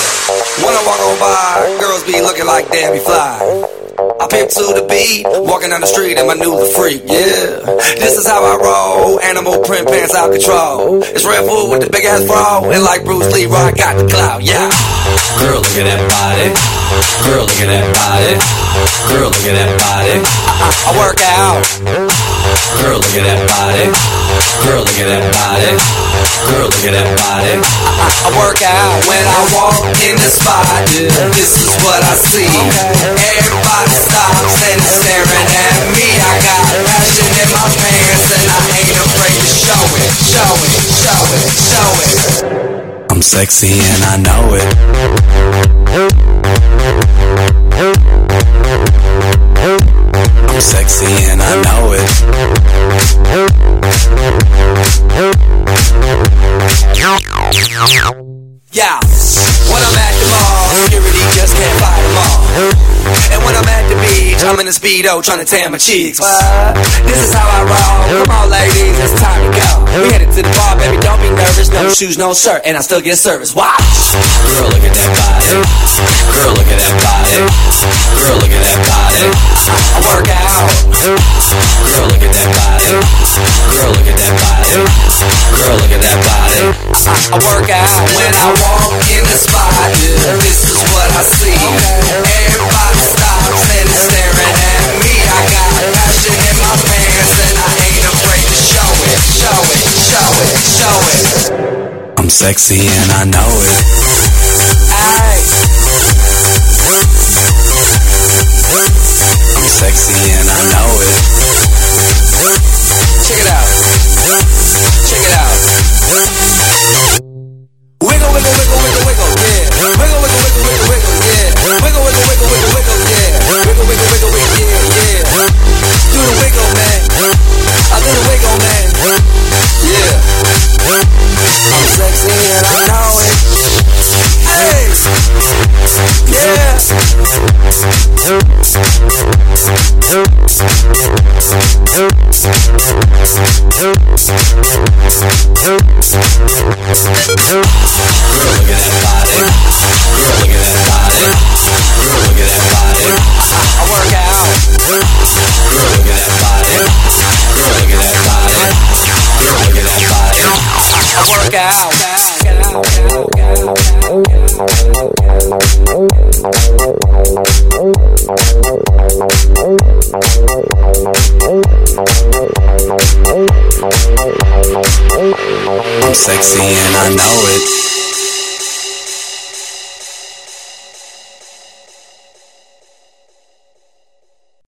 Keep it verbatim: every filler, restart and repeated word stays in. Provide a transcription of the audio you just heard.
When I walk on by, girls be looking like Debbie Fly. I pimp to the beat, walking down the street and my new the freak, yeah. This is how I roll, animal print pants out control. It's Red Bull with the big ass bra, and like Bruce Lee, I got the clout, yeah. Girl, look at that body. Girl, look at that body. Girl, look at that body. I, I work out. Girl, look at that body. Girl, look at that body. Girl, look at that body. I, I work out when I walk in the spot. Yeah. This is what I see. Everybody stops and is staring at me. I got passion in my pants and I ain't afraid to show it, show it, show it, show it. I'm sexy and I know it. I'm sexy and I know it. Yeah, when I'm at the mall, security just can't fight them all. And when I'm at the beach, I'm in a Speedo trying to tan my cheeks. What? This is how I roll. Come on, ladies, it's time to go. We headed to the bar, baby, don't be nervous. No shoes, no shirt, and I still get service. Watch. Girl, look at that body. Girl, look at that body. Girl, look at that body. I work out. Girl, look at that body. Girl, look at that body. Girl, look at that body. I, I work out when I walk in the spot. Yeah. This is what I see. Everybody stops and is staring at me. I got passion in my pants and I ain't afraid to show it, show it, show it, show it. I'm sexy and I know it. Aye. I'm sexy and I know it. Check it out. Check it out. Wiggle, wiggle, wiggle, wiggle, wiggle, yeah. Wiggle, wiggle, wiggle, wiggle, wiggle, yeah. Wiggle, wiggle, wiggle, wiggle, wiggle, yeah. Wiggle, wiggle, wiggle, wiggle, yeah, yeah. Do the wiggle, man. I do the wiggle, man. Yeah. I'm sexy and I know it. Hey. Yeah. Girl, look at that body. Girl, look at that body. Girl, look at that body. I work out. Girl, look at that body. Girl, look at that body. Girl, look at that body. I work out. I'm sexy and I know it.